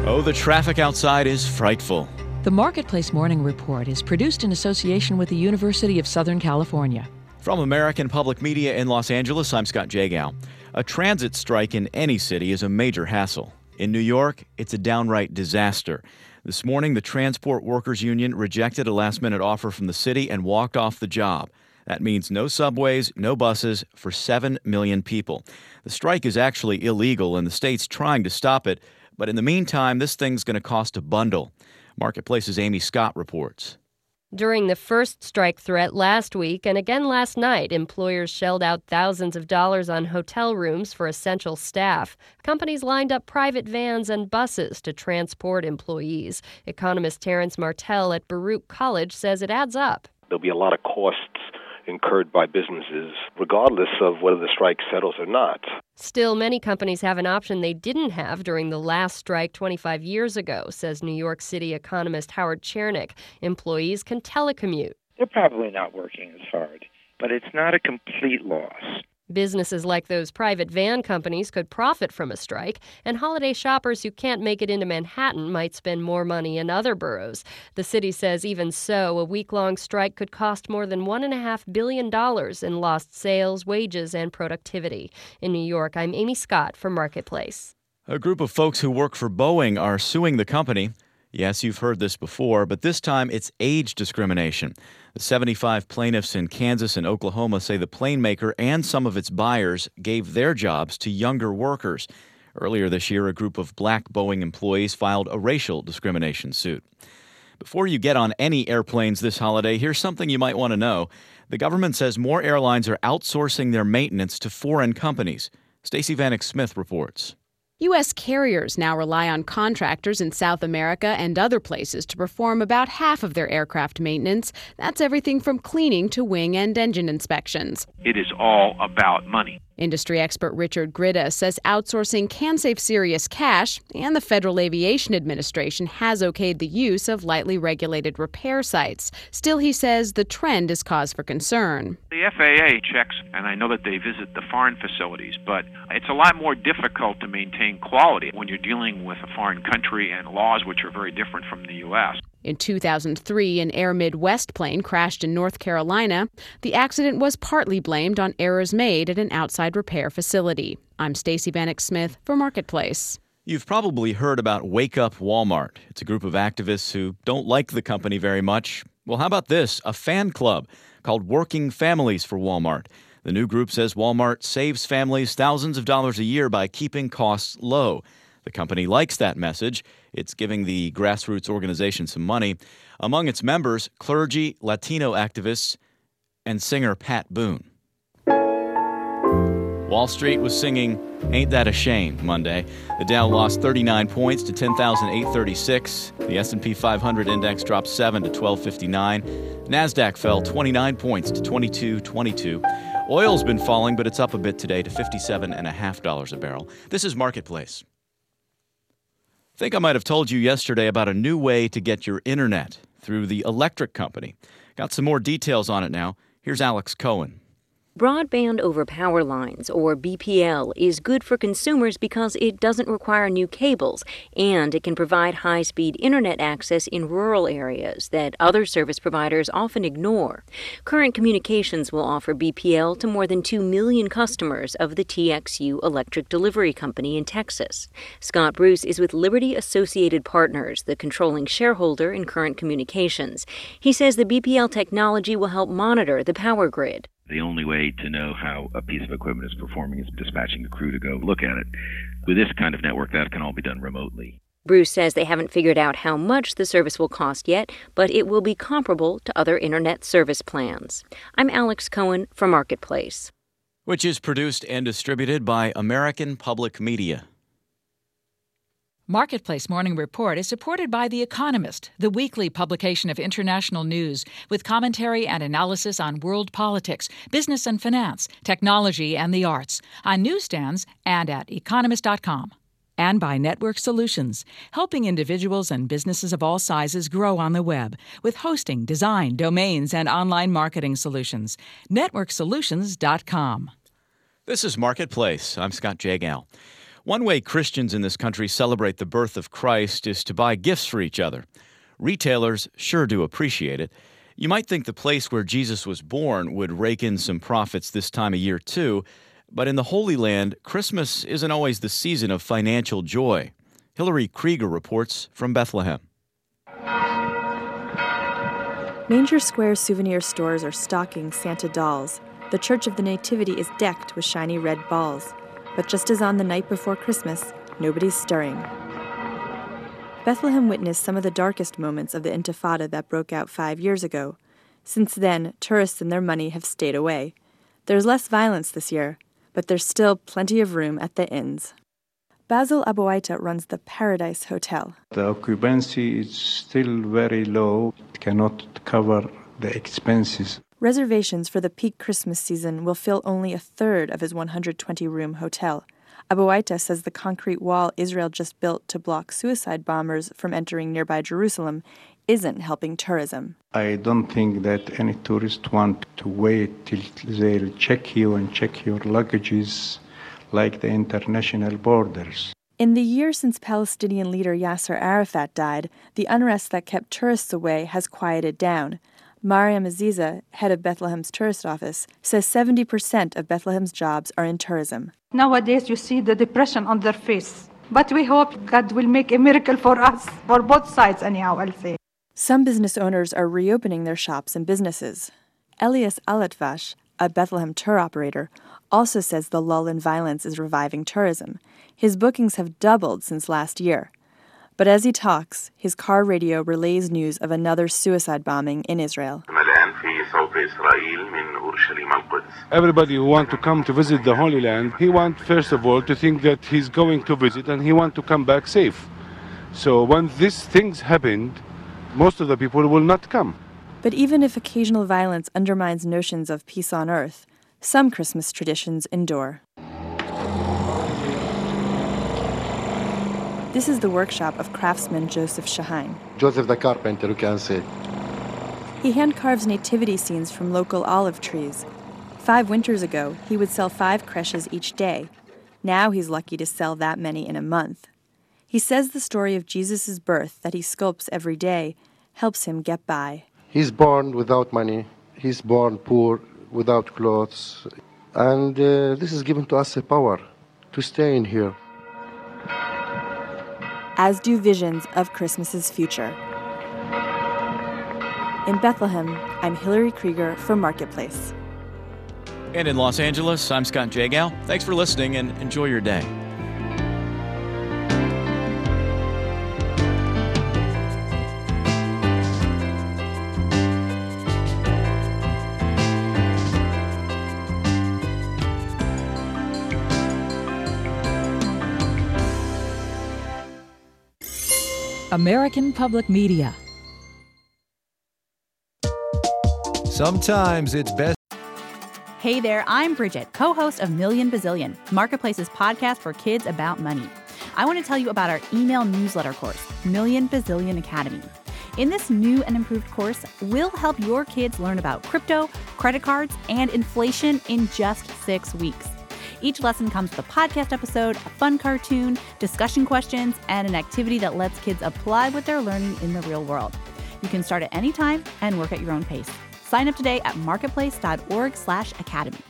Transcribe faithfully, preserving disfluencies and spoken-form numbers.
Oh, the traffic outside is frightful. The Marketplace Morning Report is produced in association with the University of Southern California. From American Public Media in Los Angeles, I'm Scott Jagow. A transit strike in any city is a major hassle. In New York, it's a downright disaster. This morning, the Transport Workers Union rejected a last-minute offer from the city and walked off the job. That means no subways, no buses for seven million people. The strike is actually illegal, and the state's trying to stop it. But in the meantime, this thing's going to cost a bundle. Marketplace's Amy Scott reports. During the first strike threat last week and again last night, employers shelled out thousands of dollars on hotel rooms for essential staff. Companies lined up private vans and buses to transport employees. Economist Terrence Martell at Baruch College says it adds up. There'll be a lot of costs incurred by businesses, regardless of whether the strike settles or not. Still, many companies have an option they didn't have during the last strike twenty-five years ago, says New York City economist Howard Chernick. Employees can telecommute. They're probably not working as hard, but it's not a complete loss. Businesses like those private van companies could profit from a strike, and holiday shoppers who can't make it into Manhattan might spend more money in other boroughs. The city says even so, a week-long strike could cost more than one point five billion dollars in lost sales, wages, and productivity. In New York, I'm Amy Scott for Marketplace. A group of folks who work for Boeing are suing the company. Yes, you've heard this before, but this time it's age discrimination. The seventy-five plaintiffs in Kansas and Oklahoma say the plane maker and some of its buyers gave their jobs to younger workers. Earlier this year, a group of black Boeing employees filed a racial discrimination suit. Before you get on any airplanes this holiday, here's something you might want to know. The government says more airlines are outsourcing their maintenance to foreign companies. Stacey Vanek Smith reports. U S carriers now rely on contractors in South America and other places to perform about half of their aircraft maintenance. That's everything from cleaning to wing and engine inspections. It is all about money. Industry expert Richard Grida says outsourcing can save serious cash, and the Federal Aviation Administration has okayed the use of lightly regulated repair sites. Still, he says the trend is cause for concern. The F A A checks, and I know that they visit the foreign facilities, but it's a lot more difficult to maintain quality when you're dealing with a foreign country and laws which are very different from the U S. In two thousand three, an Air Midwest plane crashed in North Carolina. The accident was partly blamed on errors made at an outside repair facility. I'm Stacey Vanek Smith for Marketplace. You've probably heard about Wake Up Walmart. It's a group of activists who don't like the company very much. Well, how about this? A fan club called Working Families for Walmart. The new group says Walmart saves families thousands of dollars a year by keeping costs low. The company likes that message. It's giving the grassroots organization some money. Among its members, clergy, Latino activists, and singer Pat Boone. Wall Street was singing Ain't That a Shame Monday. The Dow lost thirty-nine points to ten thousand eight hundred thirty-six. The S and P five hundred index dropped seven to twelve fifty-nine. NASDAQ fell twenty-nine points to twenty-two twenty-two. Oil's been falling, but it's up a bit today to fifty-seven point five dollars a barrel. This is Marketplace. I think I might have told you yesterday about a new way to get your internet through the electric company. Got some more details on it now. Here's Alex Cohen. Broadband over power lines, or B P L, is good for consumers because it doesn't require new cables, and it can provide high-speed internet access in rural areas that other service providers often ignore. Current Communications will offer B P L to more than two million customers of the T X U Electric Delivery Company in Texas. Scott Bruce is with Liberty Associated Partners, the controlling shareholder in Current Communications. He says the B P L technology will help monitor the power grid. The only way to know how a piece of equipment is performing is dispatching a crew to go look at it. With this kind of network, that can all be done remotely. Bruce says they haven't figured out how much the service will cost yet, but it will be comparable to other internet service plans. I'm Alex Cohen for Marketplace. Which is produced and distributed by American Public Media. Marketplace Morning Report is supported by The Economist, the weekly publication of international news with commentary and analysis on world politics, business and finance, technology and the arts, on newsstands and at economist dot com. And by Network Solutions, helping individuals and businesses of all sizes grow on the web with hosting, design, domains, and online marketing solutions. network solutions dot com. This is Marketplace. I'm Scott Jagow. One way Christians in this country celebrate the birth of Christ is to buy gifts for each other. Retailers sure do appreciate it. You might think the place where Jesus was born would rake in some profits this time of year too, but in the Holy Land, Christmas isn't always the season of financial joy. Hillary Krieger reports from Bethlehem. Manger Square souvenir stores are stocking Santa dolls. The Church of the Nativity is decked with shiny red balls. But just as on the night before Christmas, nobody's stirring. Bethlehem witnessed some of the darkest moments of the Intifada that broke out five years ago. Since then, tourists and their money have stayed away. There's less violence this year, but there's still plenty of room at the inns. Basil Abuaita runs the Paradise Hotel. The occupancy is still very low. It cannot cover the expenses. Reservations for the peak Christmas season will fill only a third of his one hundred twenty room hotel. Abuaita says the concrete wall Israel just built to block suicide bombers from entering nearby Jerusalem isn't helping tourism. I don't think that any tourist want to wait till they'll check you and check your luggages like the international borders. In the year since Palestinian leader Yasser Arafat died, the unrest that kept tourists away has quieted down. Mariam Aziza, head of Bethlehem's tourist office, says seventy percent of Bethlehem's jobs are in tourism. Nowadays you see the depression on their face. But we hope God will make a miracle for us, for both sides anyhow, I'll say. Some business owners are reopening their shops and businesses. Elias Alatvash, a Bethlehem tour operator, also says the lull in violence is reviving tourism. His bookings have doubled since last year. But as he talks, his car radio relays news of another suicide bombing in Israel. Everybody who wants to come to visit the Holy Land, he wants, first of all, to think that he's going to visit and he wants to come back safe. So when these things happened, most of the people will not come. But even if occasional violence undermines notions of peace on earth, some Christmas traditions endure. This is the workshop of craftsman Joseph Shahain. Joseph the carpenter, you can say. He hand-carves nativity scenes from local olive trees. Five winters ago, he would sell five creches each day. Now he's lucky to sell that many in a month. He says the story of Jesus' birth that he sculpts every day helps him get by. He's born without money. He's born poor, without clothes. And uh, this is given to us a power to stay in here. As do visions of Christmas's future. In Bethlehem, I'm Hillary Krieger for Marketplace. And in Los Angeles, I'm Scott Jagow. Thanks for listening and enjoy your day. American Public Media. Sometimes it's best. Hey there, I'm Bridget, co-host of Million Bazillion, Marketplace's podcast for kids about money. I want to tell you about our email newsletter course, Million Bazillion Academy. In this new and improved course, we'll help your kids learn about crypto, credit cards, and inflation in just six weeks. Each lesson comes with a podcast episode, a fun cartoon, discussion questions, and an activity that lets kids apply what they're learning in the real world. You can start at any time and work at your own pace. Sign up today at marketplace.org slash academy.